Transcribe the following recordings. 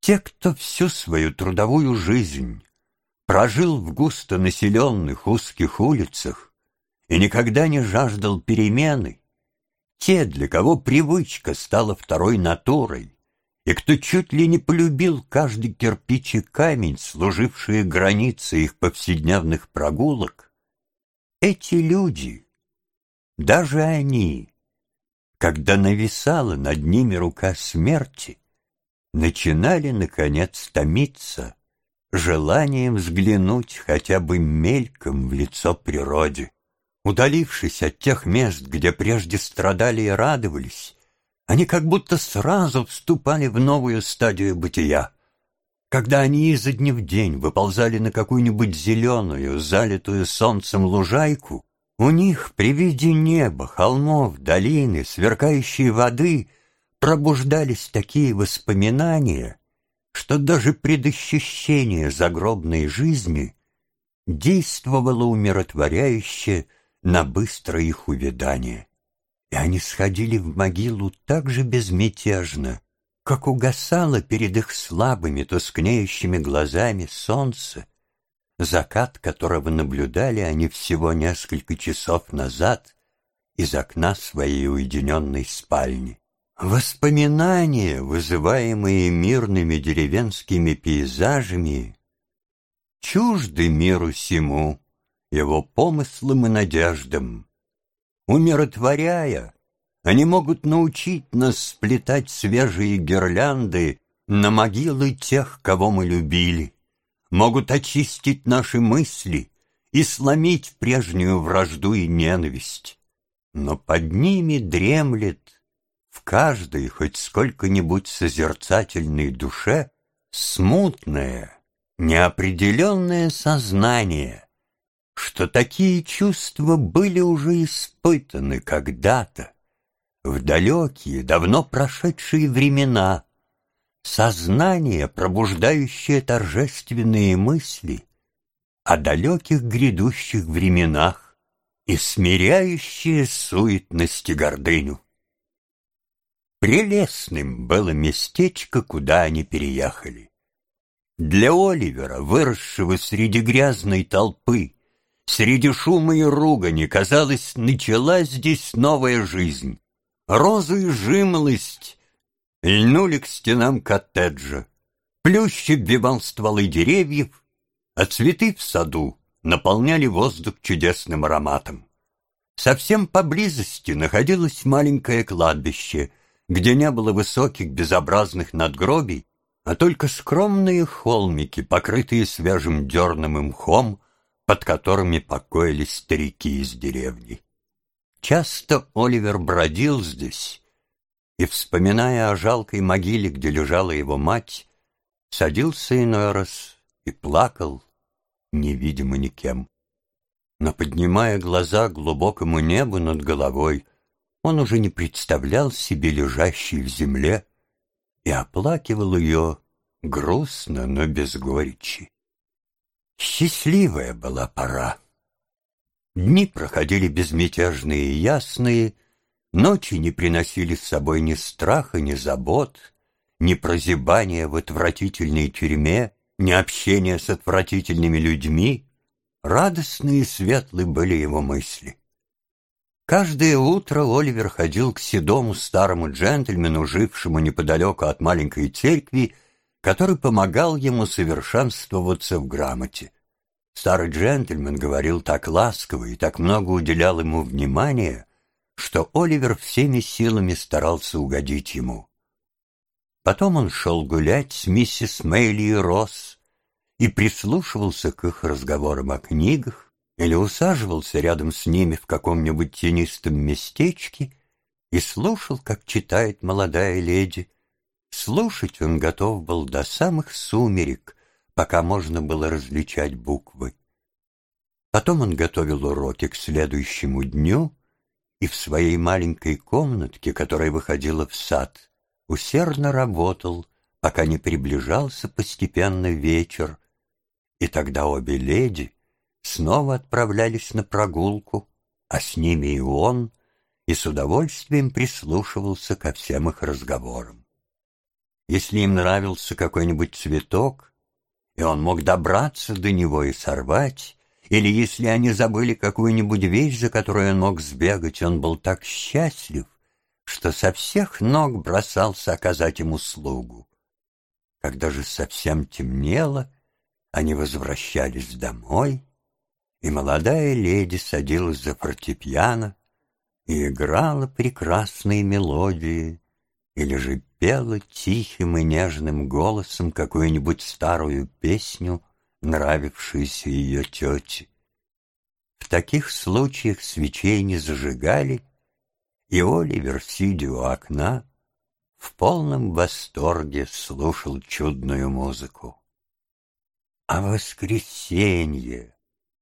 Те, кто всю свою трудовую жизнь прожил в густонаселенных узких улицах и никогда не жаждал перемены, те, для кого привычка стала второй натурой, и кто чуть ли не полюбил каждый кирпич и камень, служившие границей их повседневных прогулок, эти люди, даже они, когда нависала над ними рука смерти, начинали, наконец, томиться желанием взглянуть хотя бы мельком в лицо природе. Удалившись от тех мест, где прежде страдали и радовались, они как будто сразу вступали в новую стадию бытия. Когда они изо дня в день выползали на какую-нибудь зеленую, залитую солнцем лужайку, у них при виде неба, холмов, долины, сверкающей воды пробуждались такие воспоминания, что даже предощущение загробной жизни действовало умиротворяюще на быстрое их увядание. И они сходили в могилу так же безмятежно, как угасало перед их слабыми, тускнеющими глазами солнце, закат которого наблюдали они всего несколько часов назад из окна своей уединенной спальни. Воспоминания, вызываемые мирными деревенскими пейзажами, чужды миру сему, его помыслам и надеждам. Умиротворяя, они могут научить нас сплетать свежие гирлянды на могилы тех, кого мы любили, могут очистить наши мысли и сломить прежнюю вражду и ненависть. Но под ними дремлет в каждой хоть сколько-нибудь созерцательной душе смутное, неопределенное сознание, что такие чувства были уже испытаны когда-то, в далекие, давно прошедшие времена, сознание, пробуждающее торжественные мысли о далеких грядущих временах и смиряющее суетность и гордыню. Прелестным было местечко, куда они переехали. Для Оливера, выросшего среди грязной толпы, среди шума и ругани, казалось, началась здесь новая жизнь. Розы и жимолость льнули к стенам коттеджа, плющ обвивал стволы деревьев, а цветы в саду наполняли воздух чудесным ароматом. Совсем поблизости находилось маленькое кладбище, где не было высоких безобразных надгробий, а только скромные холмики, покрытые свежим дерном и мхом, под которыми покоились старики из деревни. Часто Оливер бродил здесь и, вспоминая о жалкой могиле, где лежала его мать, садился иной раз и плакал, невидимо никем. Но, поднимая глаза к глубокому небу над головой, он уже не представлял себе лежащей в земле и оплакивал ее грустно, но без горечи. Счастливая была пора. Дни проходили безмятежные и ясные, ночи не приносили с собой ни страха, ни забот, ни прозябания в отвратительной тюрьме, ни общения с отвратительными людьми. Радостные и светлые были его мысли. Каждое утро Оливер ходил к седому старому джентльмену, жившему неподалеку от маленькой церкви, который помогал ему совершенствоваться в грамоте. Старый джентльмен говорил так ласково и так много уделял ему внимания, что Оливер всеми силами старался угодить ему. Потом он шел гулять с миссис Мэйли и Росс и прислушивался к их разговорам о книгах или усаживался рядом с ними в каком-нибудь тенистом местечке и слушал, как читает молодая леди. Слушать он готов был до самых сумерек, пока можно было различать буквы. Потом он готовил уроки к следующему дню и в своей маленькой комнатке, которая выходила в сад, усердно работал, пока не приближался постепенно вечер, и тогда обе леди снова отправлялись на прогулку, а с ними и он, и с удовольствием прислушивался ко всем их разговорам. Если им нравился какой-нибудь цветок, и он мог добраться до него и сорвать, или если они забыли какую-нибудь вещь, за которую он мог сбегать, он был так счастлив, что со всех ног бросался оказать им услугу. Когда же совсем темнело, они возвращались домой, и молодая леди садилась за фортепиано и играла прекрасные мелодии, или же пела тихим и нежным голосом какую-нибудь старую песню, нравившуюся ее тете. В таких случаях свечей не зажигали, и Оливер, сидя у окна, в полном восторге слушал чудную музыку. А воскресенье!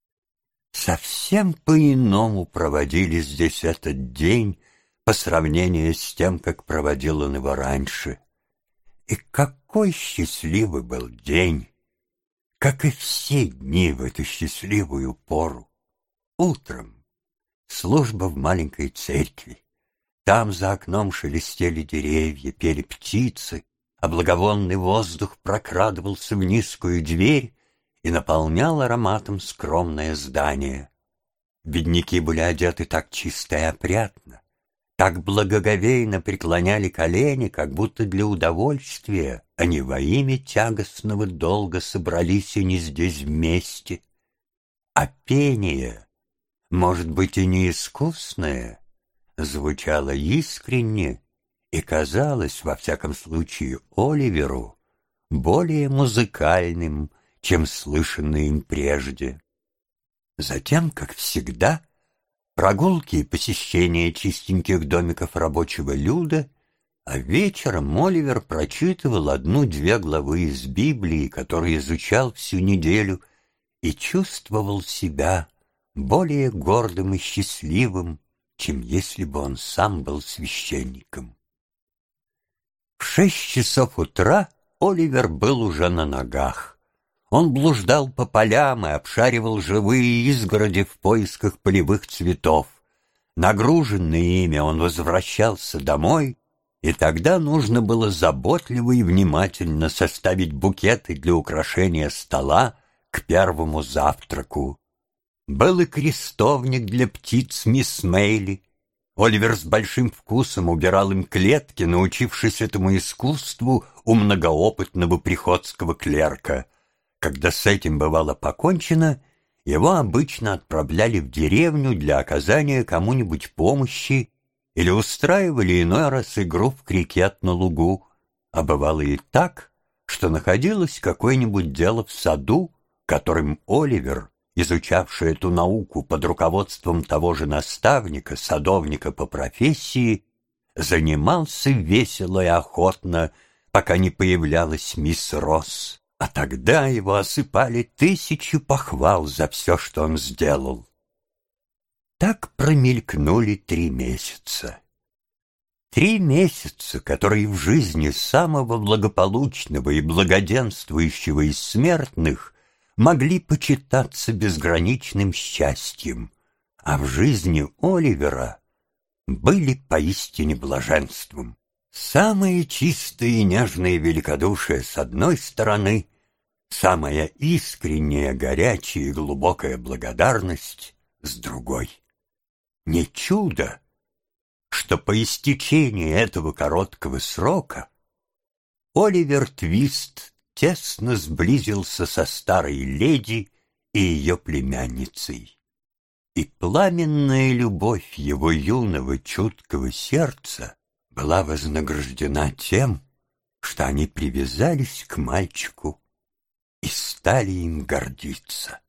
Совсем по-иному проводили здесь этот день по сравнению с тем, как проводил он его раньше. И какой счастливый был день, как и все дни в эту счастливую пору. Утром служба в маленькой церкви. Там за окном шелестели деревья, пели птицы, а благовонный воздух прокрадывался в низкую дверь и наполнял ароматом скромное здание. Бедняки были одеты так чисто и опрятно, так благоговейно преклоняли колени, как будто для удовольствия, а не во имя тягостного долга собрались они здесь вместе. А пение, может быть, и не искусное, звучало искренне и казалось, во всяком случае, Оливеру более музыкальным, чем слышанное им прежде. Затем, как всегда, прогулки и посещения чистеньких домиков рабочего люда, а вечером Оливер прочитывал 1-2 главы из Библии, которые изучал всю неделю, и чувствовал себя более гордым и счастливым, чем если бы он сам был священником. В 6 часов утра Оливер был уже на ногах. Он блуждал по полям и обшаривал живые изгороди в поисках полевых цветов. Нагруженный ими, он возвращался домой, и тогда нужно было заботливо и внимательно составить букеты для украшения стола к первому завтраку. Был и крестовник для птиц мисс Мейли. Оливер с большим вкусом убирал им клетки, научившись этому искусству у многоопытного приходского клерка. Когда с этим бывало покончено, его обычно отправляли в деревню для оказания кому-нибудь помощи или устраивали иной раз игру в крикет на лугу, а бывало и так, что находилось какое-нибудь дело в саду, которым Оливер, изучавший эту науку под руководством того же наставника, садовника по профессии, занимался весело и охотно, пока не появлялась мисс Росс, а тогда его осыпали 1000 похвал за все, что он сделал. Так промелькнули 3 месяца. 3 месяца, которые в жизни самого благополучного и благоденствующего из смертных могли почитаться безграничным счастьем, а в жизни Оливера были поистине блаженством. Самое чистое и нежное великодушие с одной стороны, самая искренняя, горячая и глубокая благодарность с другой. Не чудо, что по истечении этого короткого срока Оливер Твист тесно сблизился со старой леди и ее племянницей. И пламенная любовь его юного чуткого сердца была вознаграждена тем, что они привязались к мальчику и стали им гордиться.